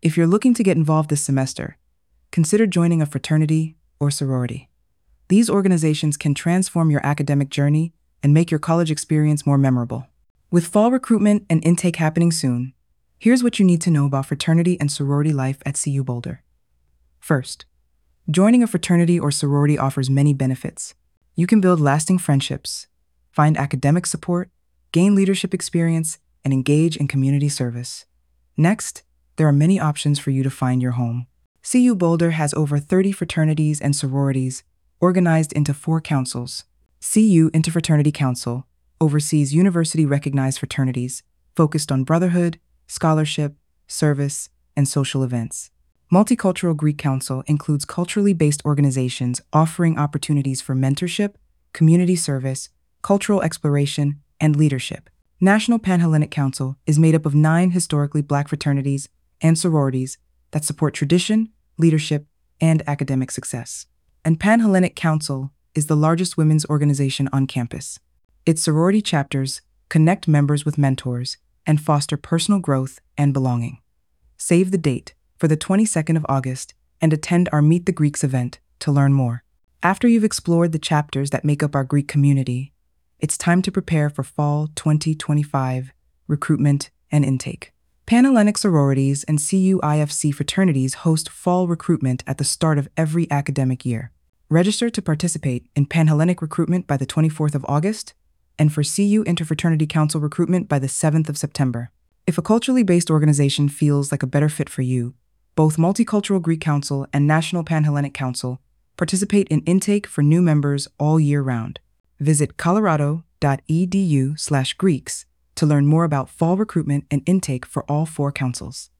If you're looking to get involved this semester, consider joining a fraternity or sorority. These organizations can transform your academic journey and make your college experience more memorable. With fall recruitment and intake happening soon, here's what you need to know about fraternity and sorority life at CU Boulder. First, joining a fraternity or sorority offers many benefits. You can build lasting friendships, find academic support, gain leadership experience, and engage in community service. Next, there are many options for you to find your home. CU Boulder has over 30 fraternities and sororities organized into 4 councils. CU Interfraternity Council oversees university-recognized fraternities focused on brotherhood, scholarship, service, and social events. Multicultural Greek Council includes culturally based organizations offering opportunities for mentorship, community service, cultural exploration, and leadership. National Panhellenic Council is made up of 9 historically Black fraternities and sororities that support tradition, leadership, and academic success. And Panhellenic Council is the largest women's organization on campus. Its sorority chapters connect members with mentors and foster personal growth and belonging. Save the date for the 22nd of August and attend our Meet the Greeks event to learn more. After you've explored the chapters that make up our Greek community, it's time to prepare for fall 2025 recruitment and intake. Panhellenic sororities and CUIFC fraternities host fall recruitment at the start of every academic year. Register to participate in Panhellenic recruitment by the 24th of August and for CU Interfraternity Council recruitment by the 7th of September. If a culturally based organization feels like a better fit for you, both Multicultural Greek Council and National Panhellenic Council participate in intake for new members all year round. Visit colorado.edu/Greeks to learn more about fall recruitment and intake for all 4 councils.